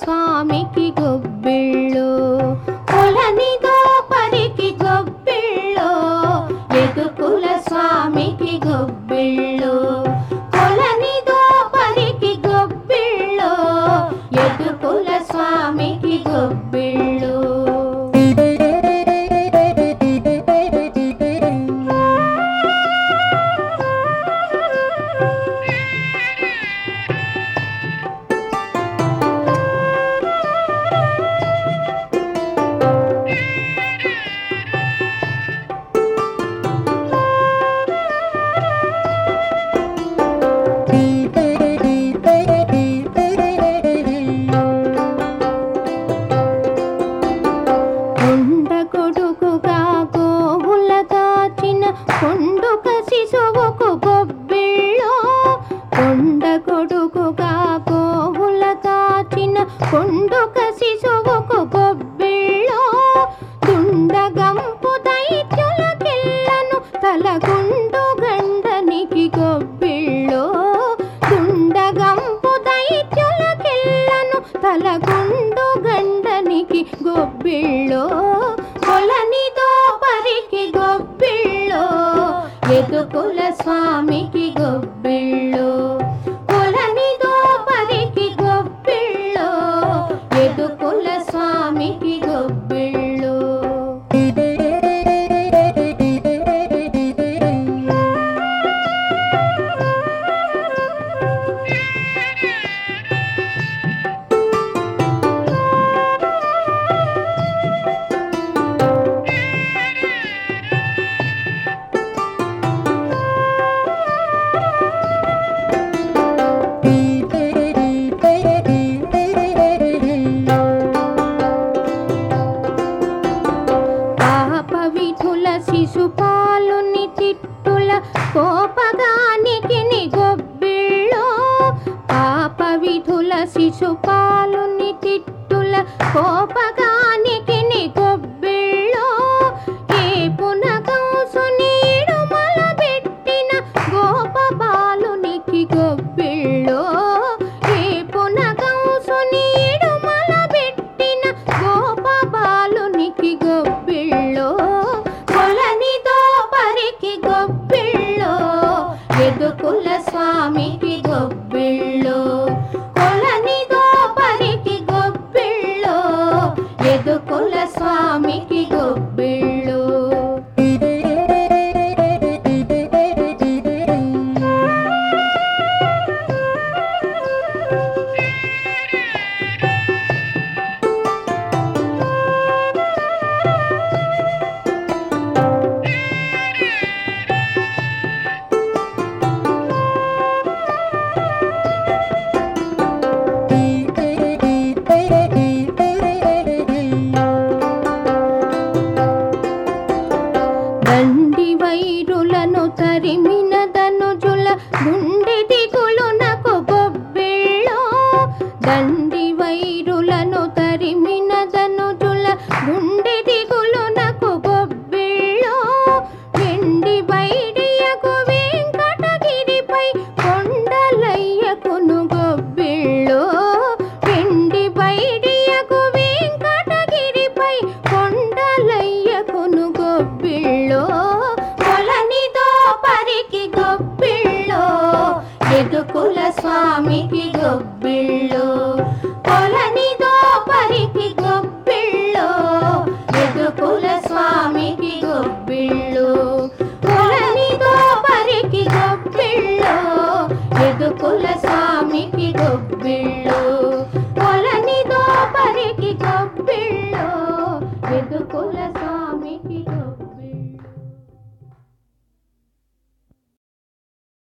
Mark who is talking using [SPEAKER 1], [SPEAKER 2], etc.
[SPEAKER 1] స్వామికి గొబ్బిళ్ళు, కొలనిదో పరికి గొబ్బిళ్ళు, ఎదుకుల స్వామికి గొబ్బిళ్ళు, కొలనిదో పరికి గొబ్బిళ్ళు, ఎదుకుల స్వామికి గొబ్బిళ్ళు. కొండొక శిశువుకు గొబ్బిళ్ళు, కొండ కొడుకుగా గోవుల కాచిన కొండొక శిశువుకు గొబ్బిళ్ళు, దుండగంపు దైత్యుల కిల్లను తలగుండు గండనికి గొబ్బిళ్ళు, దుండగంపు దైత్యుల కిల్లను తలగుండు గండనికి గొబ్బిళ్ళు, కొలనిదో పరికి గొబ్బిళ్ళు, ఎదుకుల స్వామికి గొబ్బిళ్ళు, కొలనిదో పరికి గొబ్బిళ్ళు, ఎదుకుల స్వామికి గొబ్బిళ్ళు. శిశుపాలుని తిట్టుల కోపగానికి గొబ్బిళ్ళు, పాప విధుల శిశుపాలుని తిట్టుల కోపగానికి గొబ్బిళ్ళు, ఏ పునకంసుని ఇడుమల పెట్టిన గోప బాలునికి గొబ్బిళ్ళు, ఏ పునకంసుని ఇడుమల పెట్టిన గోప బాలునికి గొబ్బిళ్ళు, కొలనిదో పరికి గొబ్బిళ్ళు, ఎదుకుల స్వామికి గొబ్బిళ్ళు, కొలనిదో పరికి గొబ్బిళ్ళు, ఎదుకుల స్వామికి గొబ్బిళ్ళు. దండి వైరులను తరిమిన ధనుజుల గుండె దిగులునకు గొబ్బిళ్ళు, దండి వైరులను తరిమిన ధనుజుల గుండె దిగులునకు గొబ్బిళ్ళు, వెండి వైడియకు వెంకటగిరిపై కొండలయ్యకును గొబ్బిళ్ళు, వెండి వైడియకు వెంకటగిరిపై కొండలయ్యకును గొబ్బిళ్ళు, కొలనిదో పరికి గొబ్బిళ్ళు, ఎదుకుల స్వామికి గొబ్బిళ్ళు, కొలనిదో పరికి గొబ్బిళ్ళు, ఎదుకుల స్వామికి గొబ్బిళ్ళు, కొలనిదో పరికి గొబ్బిళ్ళు, ఎదుకుల స్వామికి గొబ్బిళ్ళు, కొలనిదో పరికి గొబ్బిళ్ళు, ఎదుకుల